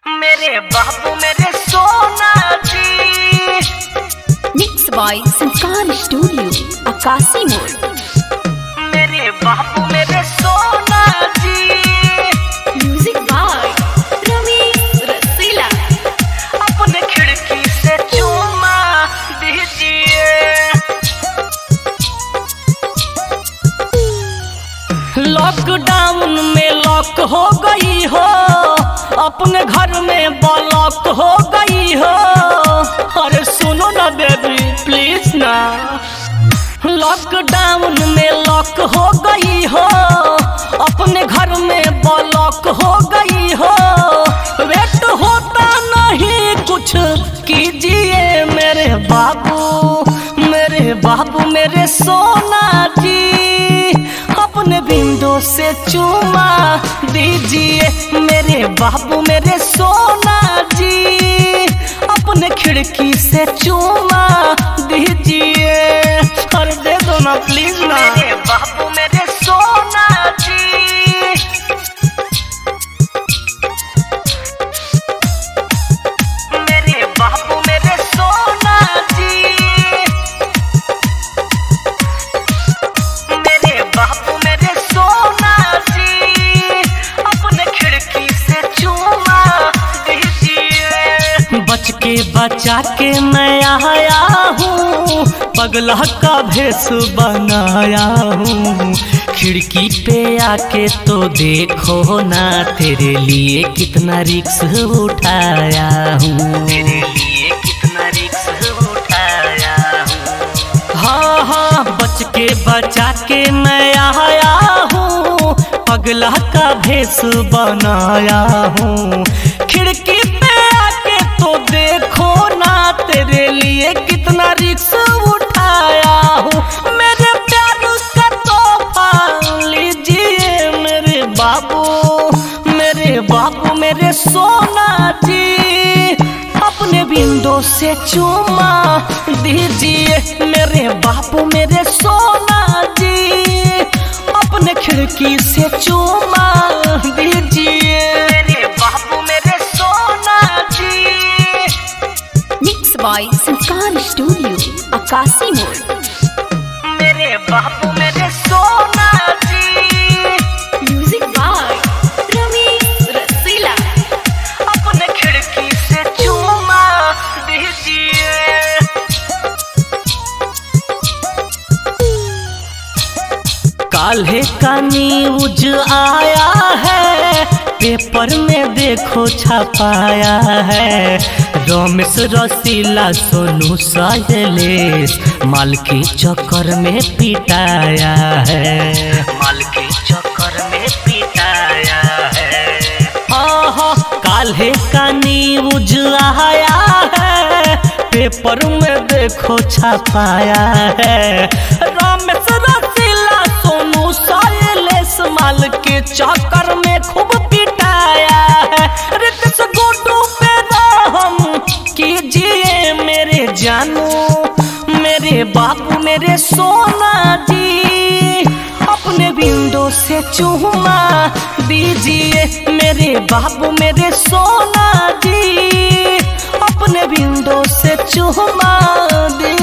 मेरे बाबू मेरे सोना जी। Mix by Sanskar studio Akashi Mor. मेरे बाबू मेरे सोना जी। Music by Ramesh Rasila. अपने खिड़की से चूमा दीजिए। लॉकडाउन में लॉक हो गई हो, अपने घर में ब्लॉक हो गई हो। अरे सुनो ना बेबी प्लीज ना। लॉकडाउन में लॉक हो गई हो, अपने घर में ब्लॉक हो गई हो। वेट होता नहीं कुछ कीजिए मेरे बाबू मेरे सोना जी। अपने विंडो से चूमा दीजिए मेरे बाबू मेरे सोना जी। अपने खिड़की से चूमा दीजिए। अरे दे दो ना प्लीज ना। मेरे बाबू मेरे सोना जी। मेरे बाबू मेरे सोना जी। मेरे बाबू मेरे सोना जी। अपने खिड़की से चूमा दीजिए। बच के बचा के मैं आया हूँ, पगला का भेष बनाया हूँ। खिड़की पे आके तो देखो ना, तेरे लिए कितना रिस्क उठाया हूँ। तेरे लिए कितना रिस्क उठाया हूँ। हाँ हाँ बच के बचा के मैं आया हूँ, पगला का भेष बनाया हूँ। खिड़की पे आके तो देखो ना, तेरे लिए कितना रिस्क उठाया हूँ। मेरे प्यार का तोहफा लीजिए मेरे बाबू मेरे सोना जी। अपने विंडो से चूमा दीजिए मेरे बाबू मेरे सोना जी। अपने खिड़की से चूमा दीजिए मेरे बाबू मेरे सोना जी। Mix by Sanskar studio Akashi Mor. मेरे बाबू मेरे सोना जी। Music by Ramesh Rasila. अपने खिड़की से चूमा दीजिए। काल्हे का न्यूज आया है, पेपर में देखो छपाया है। रमेश रसीला सोनू साइलेश माल के चक्कर में पिटाया है। माल के चक्कर में पिटाया है। हाँ काल्हे का न्यूज आया है, पेपर में देखो छपाया है। रमेश रसीला सोनू साइलेश माल के चक्कर में खूब पिटाया है। रितेश गुड्डू पे रहम कीजिए मेरे जानू, मेरे बाबू मेरे सोना जी। अपने विंडो से चूमा दीजिए मेरे बाबू मेरे सोना जी। अपने विंडो से चूमा दीजिए।